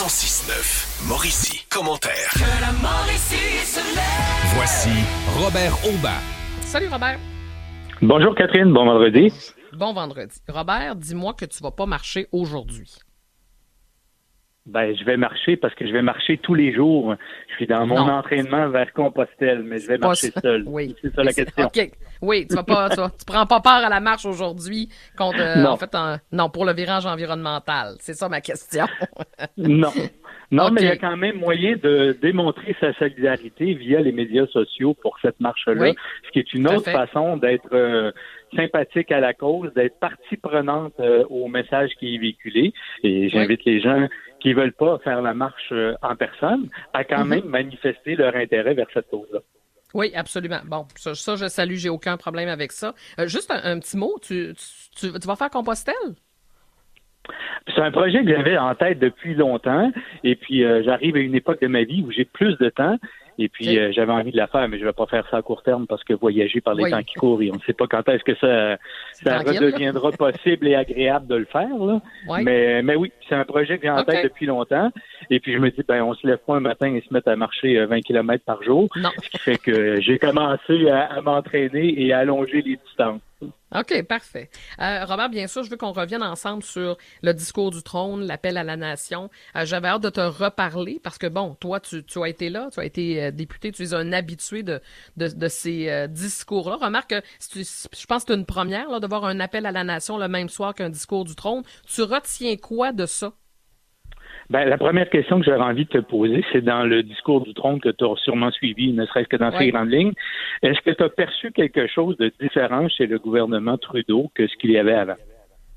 106.9 Mauricie. Commentaire. Que la Mauricie se lève. Voici Robert Aubin. Salut Robert. Bonjour Catherine, bon vendredi. Bon vendredi. Robert, dis-moi que tu vas pas marcher aujourd'hui. Ben, je vais marcher parce que je vais marcher tous les jours. Je suis dans mon entraînement vers Compostelle, mais je vais marcher seul. Oui. C'est ça la question. OK. Oui, tu prends pas peur à la marche aujourd'hui contre, Non. non, pour le virage environnemental. C'est ça ma question. Non. Non, OK. mais il y a quand même moyen de démontrer sa solidarité via les médias sociaux pour cette marche-là, Oui. ce qui est une Tout à autre fait. façon d'être sympathique à la cause, d'être partie prenante au message qui est véhiculé. Et j'invite les gens qui veulent pas faire la marche en personne à quand même manifester leur intérêt vers cette cause-là. Oui, absolument. Bon, ça je salue, j'ai aucun problème avec ça. Juste un petit mot, tu vas faire Compostelle? C'est un projet que j'avais en tête depuis longtemps, et puis j'arrive à une époque de ma vie où j'ai plus de temps, et puis j'avais envie de la faire, mais je vais pas faire ça à court terme parce que voyager par les temps qui courent, et on ne sait pas quand est-ce que ça redeviendra possible et agréable de le faire, là. Oui. Mais oui, c'est un projet que j'ai en tête depuis longtemps, et puis je me dis, on se lève pas un matin et se met à marcher 20 km par jour, Non. ce qui fait que j'ai commencé à m'entraîner et à allonger les distances. OK, parfait. Robert, bien sûr, je veux qu'on revienne ensemble sur le discours du trône, l'appel à la nation. J'avais hâte de te reparler parce que, bon, toi, tu as été là, tu as été député, tu es un habitué de ces discours-là. Remarque que je pense que c'est une première là, de voir un appel à la nation le même soir qu'un discours du trône. Tu retiens quoi de ça? La première question que j'aurais envie de te poser, c'est dans le discours du trône que tu as sûrement suivi, ne serait-ce que dans ces grandes lignes. Est-ce que tu as perçu quelque chose de différent chez le gouvernement Trudeau que ce qu'il y avait avant?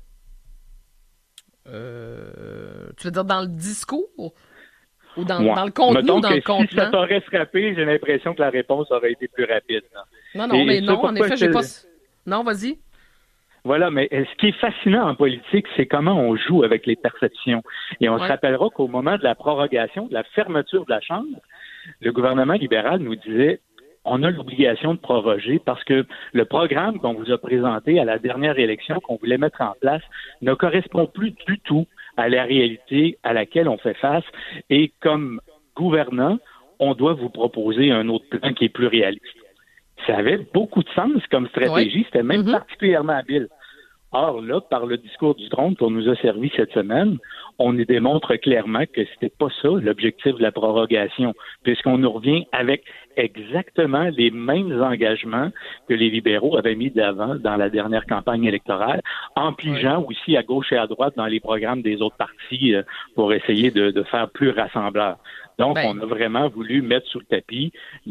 Tu veux dire dans le discours ou dans le contenu Mettons ou dans que le contenant? Si ça t'aurait frappé, j'ai l'impression que la réponse aurait été plus rapide. Non, en effet, j'ai pas... Non, vas-y. Voilà, mais ce qui est fascinant en politique, c'est comment on joue avec les perceptions. Et on se rappellera qu'au moment de la prorogation, de la fermeture de la Chambre, le gouvernement libéral nous disait on a l'obligation de proroger parce que le programme qu'on vous a présenté à la dernière élection qu'on voulait mettre en place ne correspond plus du tout à la réalité à laquelle on fait face. Et comme gouvernant, on doit vous proposer un autre plan qui est plus réaliste. Ça avait beaucoup de sens comme stratégie, c'était même particulièrement habile. Or, là, par le discours du trône qu'on nous a servi cette semaine, on nous démontre clairement que c'était pas ça l'objectif de la prorogation, puisqu'on nous revient avec exactement les mêmes engagements que les libéraux avaient mis d'avant dans la dernière campagne électorale, en pigeant aussi à gauche et à droite dans les programmes des autres partis pour essayer de faire plus rassembleur. Donc, on a vraiment voulu mettre sous le tapis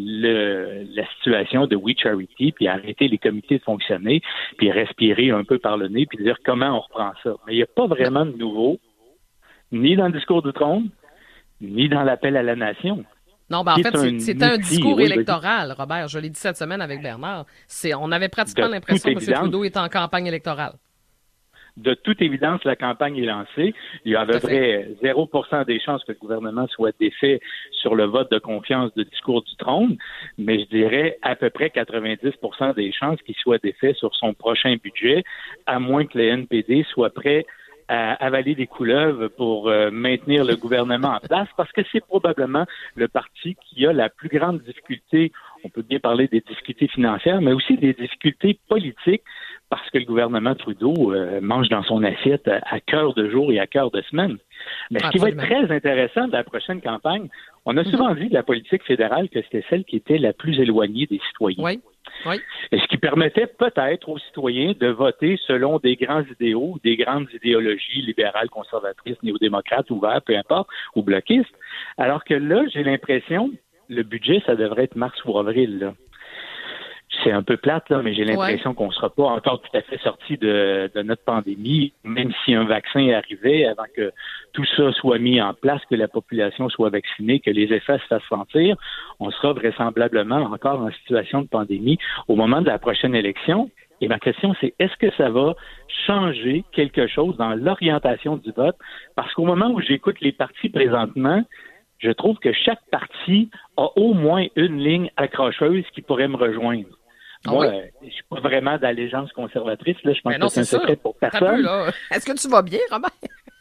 la situation de We Charity, puis arrêter les comités de fonctionner, puis respirer un peu par le nez, puis dire comment on reprend ça. Mais il n'y a pas vraiment de nouveau, ni dans le discours du trône, ni dans l'appel à la nation. Non, en fait, c'était un discours électoral, Robert. Je l'ai dit cette semaine avec Bernard. On avait pratiquement l'impression que M. Trudeau était en campagne électorale. De toute évidence, la campagne est lancée. Il y a à peu près 0% des chances que le gouvernement soit défait sur le vote de confiance de discours du trône, mais je dirais à peu près 90% des chances qu'il soit défait sur son prochain budget, à moins que le NPD soit prêt à avaler des couleuvres pour maintenir le gouvernement en place, parce que c'est probablement le parti qui a la plus grande difficulté. On peut bien parler des difficultés financières, mais aussi des difficultés politiques, parce que le gouvernement Trudeau mange dans son assiette à cœur de jour et à cœur de semaine. Mais ce qui va être très intéressant de la prochaine campagne, on a souvent dit de la politique fédérale que c'était celle qui était la plus éloignée des citoyens. Oui. Et ce qui permettait peut-être aux citoyens de voter selon des grands idéaux, des grandes idéologies libérales, conservatrices, néo-démocrates, ouvertes, peu importe, ou bloquistes. Alors que là, j'ai l'impression, le budget, ça devrait être mars ou avril, là. C'est un peu plate, là, mais j'ai l'impression qu'on ne sera pas encore tout à fait sorti de notre pandémie, même si un vaccin arrivait, avant que tout ça soit mis en place, que la population soit vaccinée, que les effets se fassent sentir, on sera vraisemblablement encore en situation de pandémie au moment de la prochaine élection. Et ma question, c'est est-ce que ça va changer quelque chose dans l'orientation du vote? Parce qu'au moment où j'écoute les partis présentement, je trouve que chaque parti a au moins une ligne accrocheuse qui pourrait me rejoindre. Moi, je suis pas vraiment d'allégeance conservatrice. Là, je pense que c'est un secret pour personne. Est-ce que tu vas bien, Robert?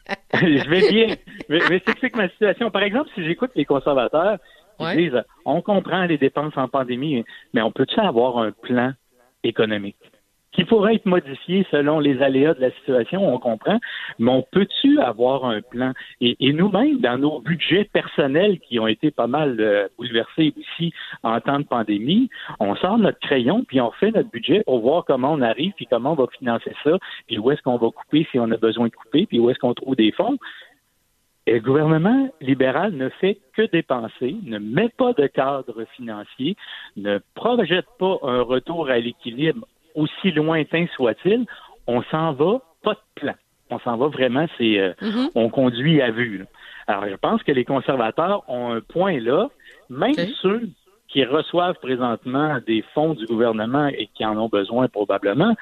Je vais bien. Mais c'est que ma situation. Par exemple, si j'écoute les conservateurs, ils disent on comprend les dépenses en pandémie, mais on peut-tu avoir un plan économique qui pourrait être modifié selon les aléas de la situation, on comprend, mais on peut-tu avoir un plan? Et nous-mêmes, dans nos budgets personnels qui ont été pas mal bouleversés aussi en temps de pandémie, on sort notre crayon puis on fait notre budget pour voir comment on arrive puis comment on va financer ça, puis où est-ce qu'on va couper si on a besoin de couper, puis où est-ce qu'on trouve des fonds. Et le gouvernement libéral ne fait que dépenser, ne met pas de cadre financier, ne projette pas un retour à l'équilibre aussi lointain soit-il. On s'en va, pas de plan. On s'en va vraiment, on conduit à vue. Là. Alors, je pense que les conservateurs ont un point là, même ceux qui reçoivent présentement des fonds du gouvernement et qui en ont besoin probablement,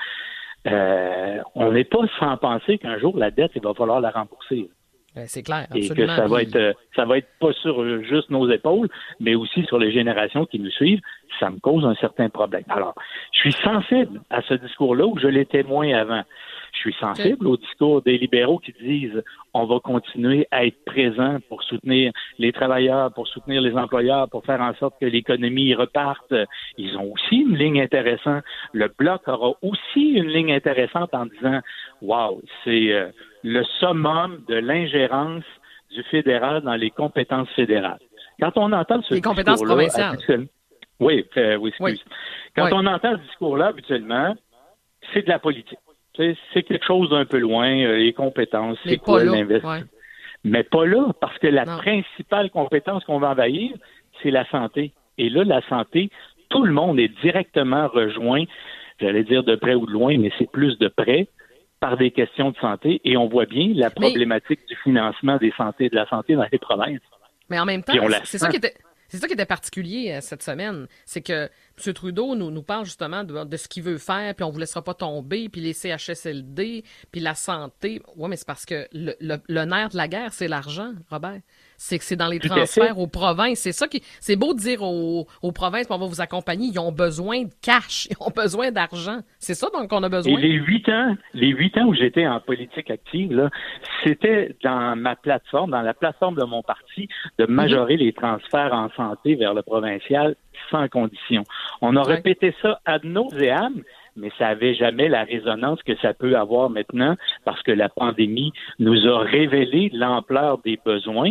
on n'est pas sans penser qu'un jour, la dette, il va falloir la rembourser. C'est clair, absolument. Et que ça va être pas sur juste nos épaules, mais aussi sur les générations qui nous suivent. Ça me cause un certain problème. Alors, je suis sensible à ce discours-là où je l'étais moins avant. Je suis sensible au discours des libéraux qui disent on va continuer à être présent pour soutenir les travailleurs, pour soutenir les employeurs, pour faire en sorte que l'économie reparte. Ils ont aussi une ligne intéressante. Le Bloc aura aussi une ligne intéressante en disant wow, c'est le summum de l'ingérence du fédéral dans les compétences fédérales. Quand on entend ce discours-là... Les compétences provinciales. Oui, excuse. Quand on entend ce discours-là, habituellement, c'est de la politique. C'est quelque chose d'un peu loin, les compétences, c'est quoi l'investissement. Mais pas là, parce que la principale compétence qu'on va envahir, c'est la santé. Et là, la santé, tout le monde est directement rejoint, j'allais dire de près ou de loin, mais c'est plus de près, par des questions de santé. Et on voit bien la problématique du financement de la santé dans les provinces. Mais en même temps, c'est ça qui était particulier cette semaine. C'est que M. Trudeau nous parle justement de ce qu'il veut faire, puis on ne vous laissera pas tomber, puis les CHSLD, puis la santé. Oui, mais c'est parce que le nerf de la guerre, c'est l'argent, Robert. C'est que c'est dans les transferts aux provinces. C'est beau de dire aux provinces, on va vous accompagner, ils ont besoin de cash, ils ont besoin d'argent. C'est ça donc qu'on a besoin. Et les 8 ans où j'étais en politique active, là, c'était dans ma plateforme, dans la plateforme de mon parti, de majorer les transferts en santé vers le provincial sans condition. On a répété ça ad nauseam, mais ça n'avait jamais la résonance que ça peut avoir maintenant parce que la pandémie nous a révélé l'ampleur des besoins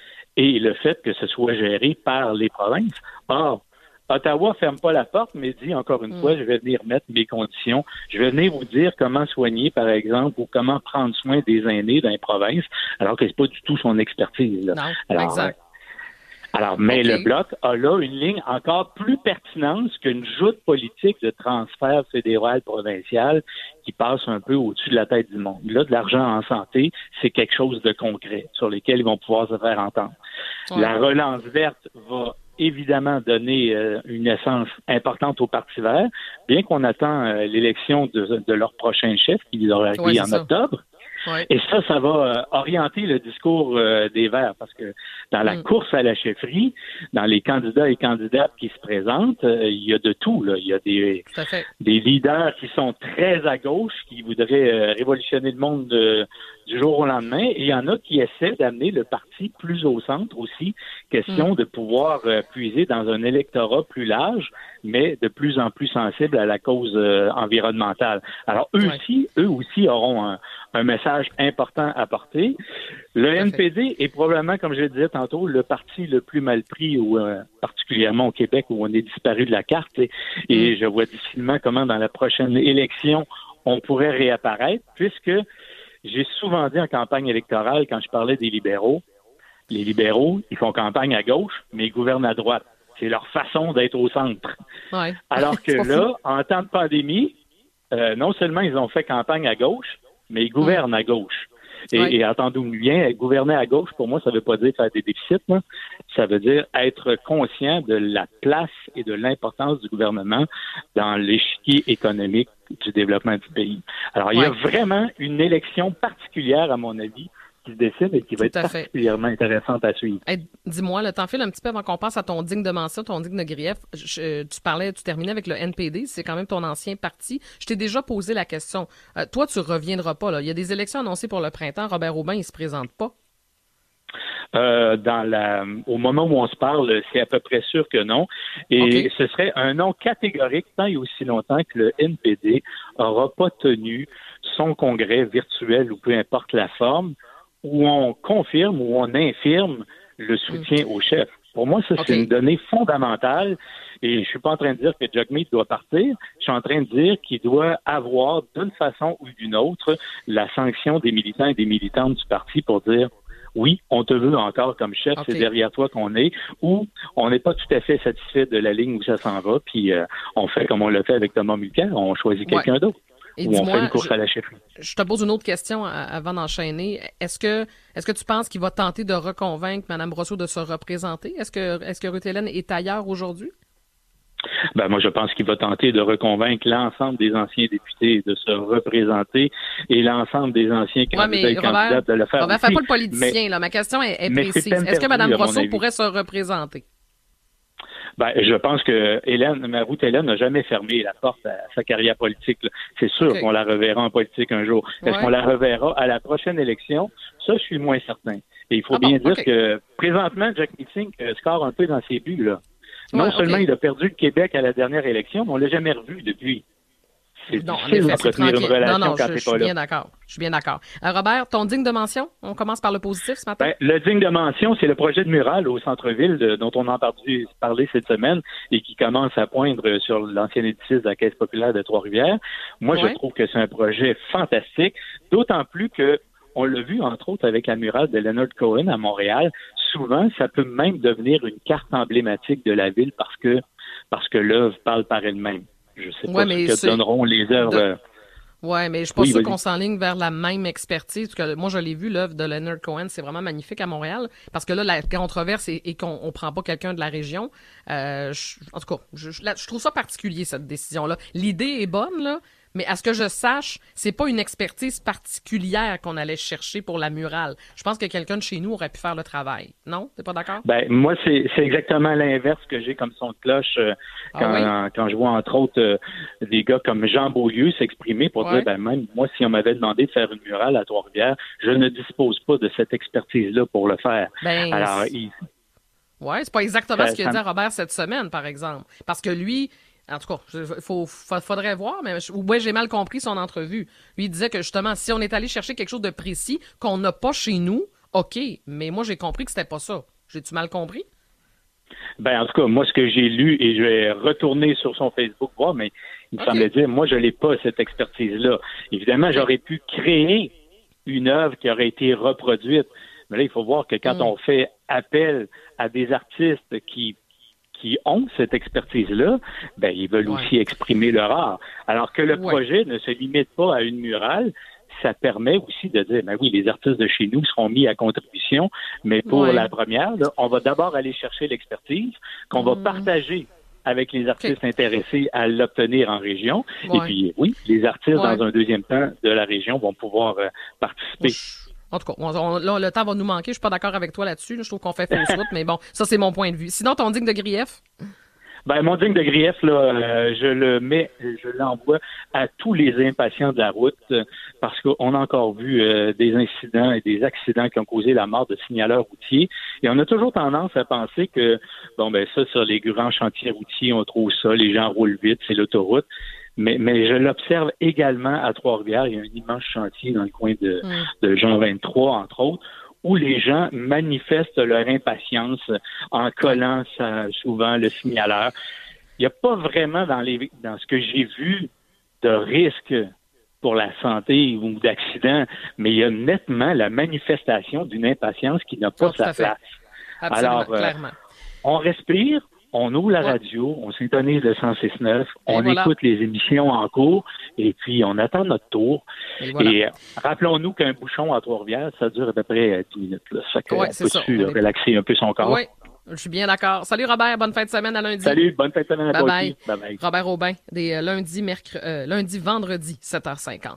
et le fait que ce soit géré par les provinces. Or, Ottawa ferme pas la porte, mais dit encore une fois, je vais venir mettre mes conditions. Je vais venir vous dire comment soigner, par exemple, ou comment prendre soin des aînés dans les provinces, alors que c'est pas du tout son expertise. Là. Non, alors, exact. Mais le Bloc a là une ligne encore plus pertinente qu'une joute politique de transfert fédéral-provincial qui passe un peu au-dessus de la tête du monde. Là, de l'argent en santé, c'est quelque chose de concret sur lequel ils vont pouvoir se faire entendre. Ouais. La relance verte va évidemment donner une essence importante au Parti vert, bien qu'on attend l'élection de leur prochain chef qui leur arrive en octobre. Ouais. Et ça va orienter le discours des Verts, parce que dans la course à la chefferie, dans les candidats et candidates qui se présentent, il y a de tout. Là. Il y a des leaders qui sont très à gauche, qui voudraient révolutionner le monde du jour au lendemain, et il y en a qui essaient d'amener le parti plus au centre aussi, question de pouvoir puiser dans un électorat plus large, mais de plus en plus sensible à la cause environnementale. Alors, eux aussi auront un message important à porter. Le NPD est probablement, comme je le disais tantôt, le parti le plus mal pris, particulièrement au Québec, où on est disparu de la carte. Et je vois difficilement comment, dans la prochaine élection, on pourrait réapparaître, puisque j'ai souvent dit en campagne électorale, quand je parlais des libéraux, les libéraux, ils font campagne à gauche, mais ils gouvernent à droite. C'est leur façon d'être au centre. Ouais. Alors que là, en temps de pandémie, non seulement ils ont fait campagne à gauche, mais ils gouvernent à gauche. Et entendons-nous bien, gouverner à gauche, pour moi, ça ne veut pas dire faire des déficits. Là. Ça veut dire être conscient de la place et de l'importance du gouvernement dans l'échiquier économique du développement du pays. Alors, il y a vraiment une élection particulière, à mon avis, qui se dessine et qui va être particulièrement intéressante à suivre. Hey, dis-moi, le temps file un petit peu avant qu'on passe à ton digne de mention, ton digne de grief. Tu terminais avec le NPD, c'est quand même ton ancien parti. Je t'ai déjà posé la question. Toi, tu reviendras pas, là. Il y a des élections annoncées pour le printemps. Robert Aubin, il se présente pas. Au moment où on se parle, c'est à peu près sûr que non. Et ce serait un non catégorique tant et aussi longtemps que le NPD n'aura pas tenu son congrès virtuel ou peu importe la forme, où on confirme ou on infirme le soutien au chef. Pour moi, ça, c'est une donnée fondamentale. Et je suis pas en train de dire que Jagmeet doit partir. Je suis en train de dire qu'il doit avoir, d'une façon ou d'une autre, la sanction des militants et des militantes du parti pour dire oui, on te veut encore comme chef, c'est derrière toi qu'on est, ou on n'est pas tout à fait satisfait de la ligne où ça s'en va, puis on fait comme on l'a fait avec Thomas Mulcair, on choisit quelqu'un d'autre. Et ou on fait une course à la chefferie. Je te pose une autre question avant d'enchaîner. Est-ce que tu penses qu'il va tenter de reconvaincre Mme Brosseau de se représenter? Est-ce que Ruth Hélène est ailleurs aujourd'hui? Ben moi, je pense qu'il va tenter de reconvaincre l'ensemble des anciens députés de se représenter et l'ensemble des anciens candidats et candidates de le faire. Robert, fais pas le politicien, là. Ma question est précise. Est-ce que Mme Brosseau pourrait se représenter? Ben, je pense que Ruth Hélène n'a jamais fermé la porte à sa carrière politique, là. C'est sûr qu'on la reverra en politique un jour. Est-ce qu'on la reverra à la prochaine élection? Ça, je suis moins certain. Et il faut dire que présentement, Jagmeet Singh score un peu dans ses buts, là. Non seulement il a perdu le Québec à la dernière élection, mais on l'a jamais revu depuis. C'est difficile d'entretenir une relation quand t'es pas là. Je suis bien d'accord. Robert, ton digne de mention, on commence par le positif ce matin? Ben, le digne de mention, c'est le projet de mural au centre-ville dont on a entendu parler cette semaine et qui commence à poindre sur l'ancien édifice de la Caisse populaire de Trois-Rivières. Moi, je trouve que c'est un projet fantastique, d'autant plus que on l'a vu, entre autres, avec la murale de Leonard Cohen à Montréal. Souvent, ça peut même devenir une carte emblématique de la ville parce que l'œuvre parle par elle-même. Je sais pas ce que donneront les œuvres. Oui, mais je suis pas sûre qu'on s'enligne vers la même expertise. Parce que moi, je l'ai vu, l'œuvre de Leonard Cohen, c'est vraiment magnifique à Montréal. Parce que là, la controverse est qu'on prend pas quelqu'un de la région. En tout cas, je trouve ça particulier, cette décision-là. L'idée est bonne, là. Mais à ce que je sache, c'est pas une expertise particulière qu'on allait chercher pour la murale. Je pense que quelqu'un de chez nous aurait pu faire le travail. Non? T'es pas d'accord? Ben, moi, c'est exactement l'inverse que j'ai comme son de cloche quand je vois, entre autres, des gars comme Jean Beaulieu s'exprimer pour dire, ben, même moi, si on m'avait demandé de faire une murale à Trois-Rivières, je ne dispose pas de cette expertise-là pour le faire. Ben, alors, c'est pas exactement ce qu'il a dit à Robert cette semaine, par exemple. Parce que lui, en tout cas, faudrait voir, mais j'ai mal compris son entrevue. Lui, il disait que justement, si on est allé chercher quelque chose de précis qu'on n'a pas chez nous, OK, mais moi, j'ai compris que c'était pas ça. J'ai-tu mal compris? Ben, en tout cas, moi, ce que j'ai lu, et je vais retourner sur son Facebook voir, mais il me semblait dire, moi, je n'ai pas cette expertise-là. Évidemment, j'aurais pu créer une œuvre qui aurait été reproduite. Mais là, il faut voir que quand on fait appel à des artistes qui ont cette expertise-là, ben, ils veulent aussi exprimer leur art. Alors que le projet ne se limite pas à une murale, ça permet aussi de dire, ben oui, les artistes de chez nous seront mis à contribution, mais pour la première, là, on va d'abord aller chercher l'expertise qu'on va partager avec les artistes intéressés à l'obtenir en région. Et puis, les artistes, dans un deuxième temps, de la région vont pouvoir participer. En tout cas, là, le temps va nous manquer. Je suis pas d'accord avec toi là-dessus. Je trouve qu'on fait fausse route, mais bon, ça, c'est mon point de vue. Sinon, ton digne de grief? Ben, mon digne de grief, là, je l'envoie à tous les impatients de la route parce qu'on a encore vu des incidents et des accidents qui ont causé la mort de signaleurs routiers. Et on a toujours tendance à penser que, bon, ben, ça, sur les grands chantiers routiers, on trouve ça, les gens roulent vite, c'est l'autoroute. Mais je l'observe également à Trois-Rivières. Il y a un immense chantier dans le coin de Jean 23, entre autres, où les gens manifestent leur impatience en collant souvent le signaleur. Il n'y a pas vraiment dans ce que j'ai vu de risque pour la santé ou d'accident, mais il y a nettement la manifestation d'une impatience qui n'a pas sa place. Absolument, alors, clairement. On respire. On ouvre la radio, on s'intonise le 106.9, on écoute les émissions en cours et puis on attend notre tour. Et rappelons-nous qu'un bouchon à Trois-Rivières, ça dure à peu près 10 minutes. Là. Ça fait qu'on peut relaxer un peu son corps. Oui, je suis bien d'accord. Salut Robert, bonne fin de semaine à lundi. Salut, bonne fin de semaine à toi aussi. Bye bye. Robert Aubin, des lundi, vendredi, 7h50.